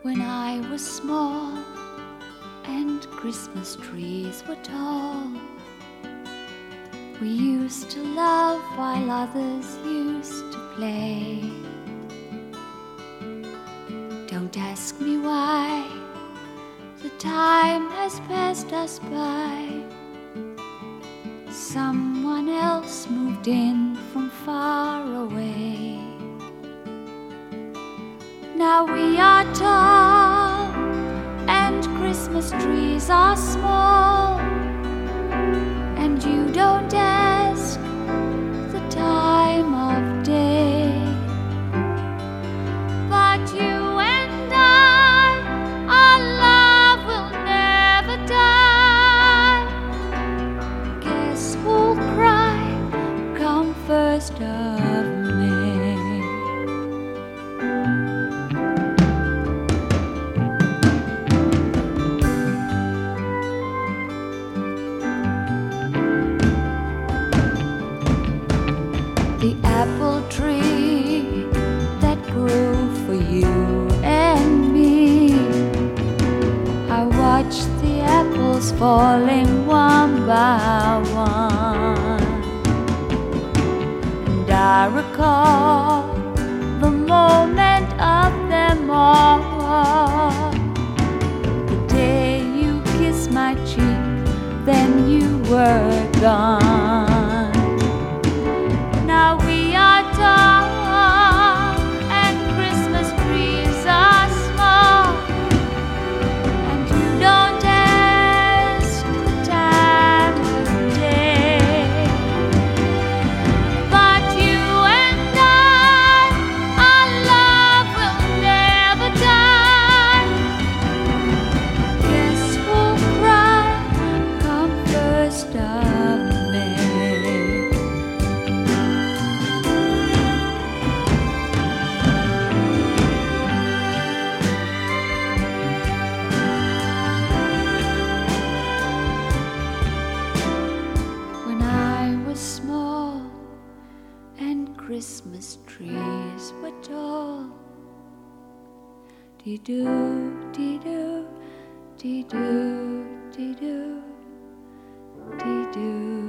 When I was small and Christmas trees were tall, we used to love while others used to play. Don't ask me why, the time has passed us by. Someone else moved in from far away. Now we are tall and Christmas trees are small, and you don't ask the time of day. But you and I, our love will never die. Guess who'll cry come 1st of May? The apple tree that grew for you and me, I watched the apples falling one by one, and I recall the moment of them all. The day you kissed my cheek, then you were gone. Now we are tall and Christmas trees are small, and you don't ask the time of day. But you and I, our love will never die. Guess who'll cry come 1st of May? Small and Christmas trees were tall. Dee-doo, dee-doo, dee-doo, dee-doo, dee-doo.